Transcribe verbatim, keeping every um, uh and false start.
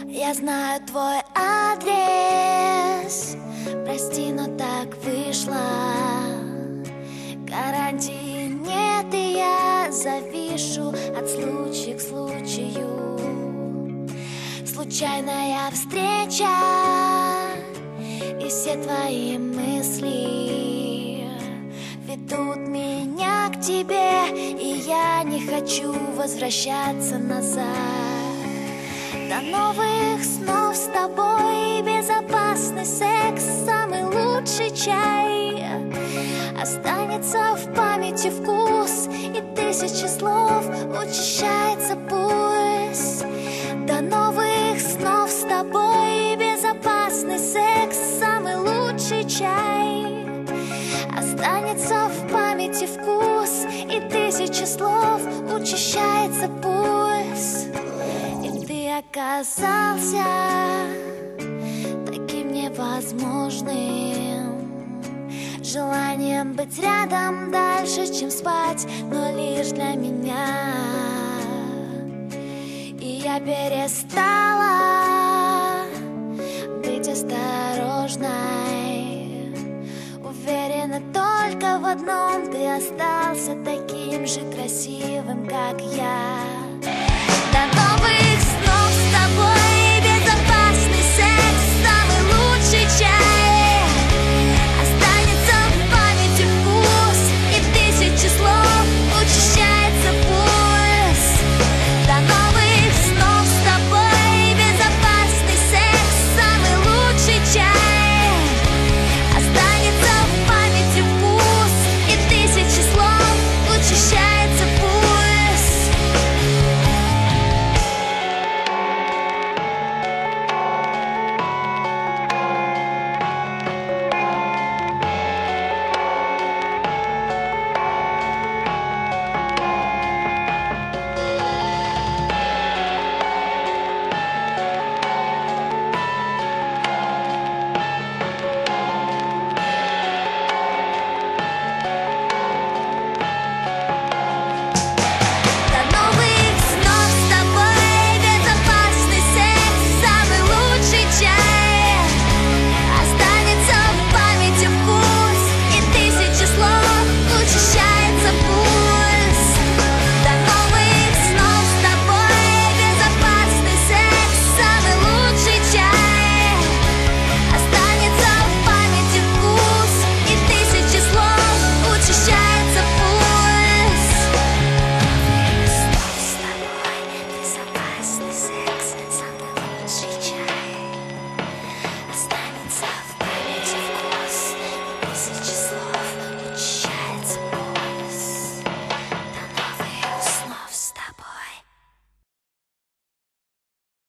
Я знаю твой адрес, прости, но так вышло. Гарантии нет, и я завишу от случая к случаю. Случайная встреча, и все твои мысли ведут меня к тебе, и я не хочу возвращаться назад. До новых снов с тобой, безопасный секс, самый лучший чай. Останется в памяти вкус, и тысячи слов учащается пульс. До новых снов с тобой, безопасный секс, самый лучший чай. Останется в памяти вкус, и тысячи слов учащается пульс. Оказался таким невозможным, желанием быть рядом дальше, чем спать, но лишь для меня. И я перестала быть осторожной, уверена только в одном: ты остался таким же красивым, как я. До новых снов с тобой.